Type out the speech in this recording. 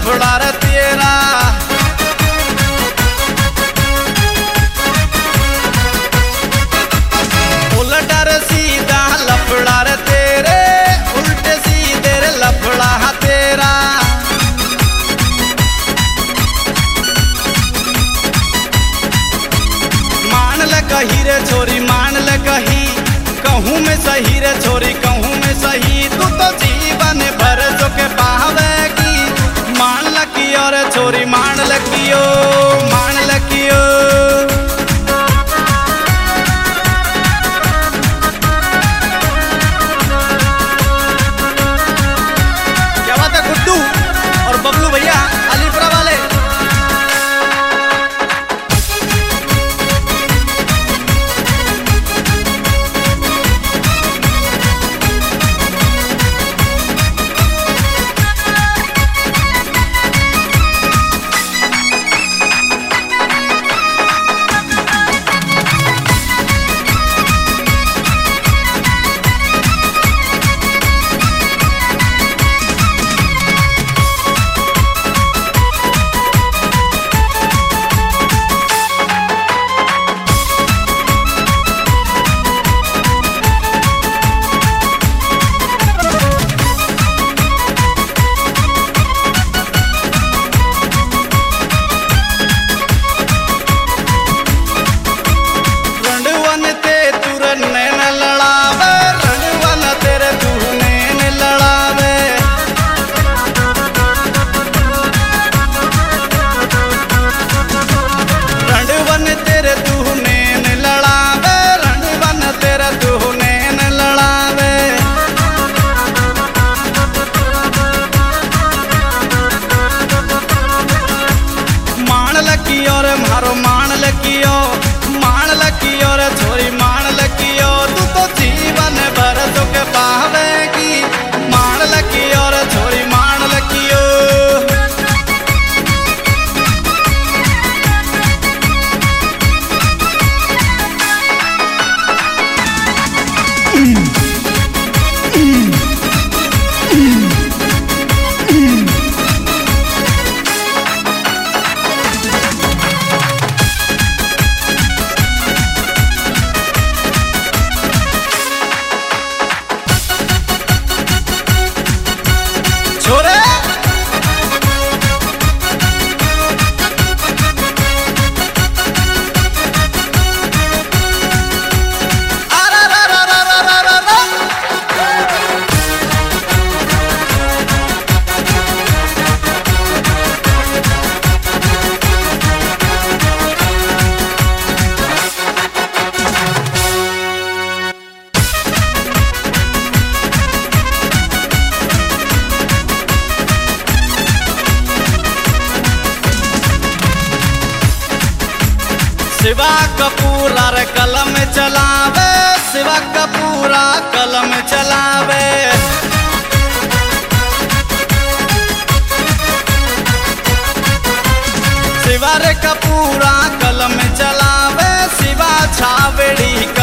लफड़ा रे तेरा। उल्टा रे सीधा लफड़ा रे तेरे, उल्टे सीधे रे लफड़ा तेरा। मान ले कही रे छोरी मान ले कही, कहूँ में सही रे छोरी कहूँ में सही। तू तो जीवन भर जो के पावेगी, मान लकियो रे छोरी मान लकियो, मान लकियो। क्या बात है गुड्डू और बबलू भैया अलीपुरा वाले। मारो मान लकियो, मान लकियो रे छोरी मान लकियो। तू तो जीवन भर जो के पावेगी, मान लकियो रे छोरी मान लकियो। शिवा कपूरा रे कलम चलावे, शिवा कपूरा कलम चलावे। शिवा रे कपूरा कलम चलावे, शिवा छावेड़ी